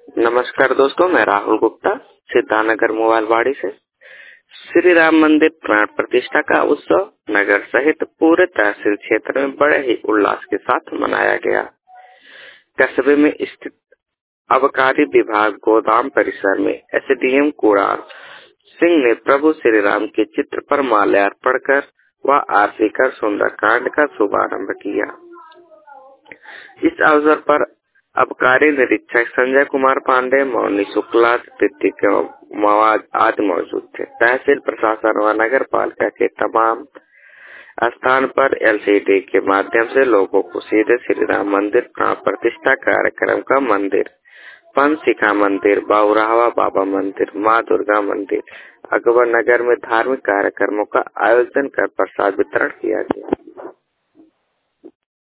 नमस्कार दोस्तों, मैं राहुल गुप्ता सिद्धानगर मोबाइलवाड़ी से। श्री राम मंदिर प्राण प्रतिष्ठा का उत्सव नगर सहित पूरे तहसील क्षेत्र में बड़े ही उल्लास के साथ मनाया गया। कस्बे में स्थित आबकारी विभाग गोदाम परिसर में एसडीएम कुणाल सिंह ने प्रभु श्री राम के चित्र पर माल्यार्पण कर व आरती कर सुंदरकांड का शुभारंभ किया। इस अवसर पर आबकारी निरीक्षक संजय कुमार पांडे, मौनी शुक्ला, ऋतिक मवाज आदि मौजूद थे। तहसील प्रशासन व नगर पालिका के तमाम स्थान पर एलसीडी के माध्यम से लोगों को सीधे श्री राम मंदिर प्राण प्रतिष्ठा कार्यक्रम का मंदिर, पंचशिखा मंदिर, बाबूरावा बाबा मंदिर, माँ दुर्गा मंदिर, अकबर नगर में धार्मिक कार्यक्रमों का आयोजन कर प्रसाद वितरण किया गया।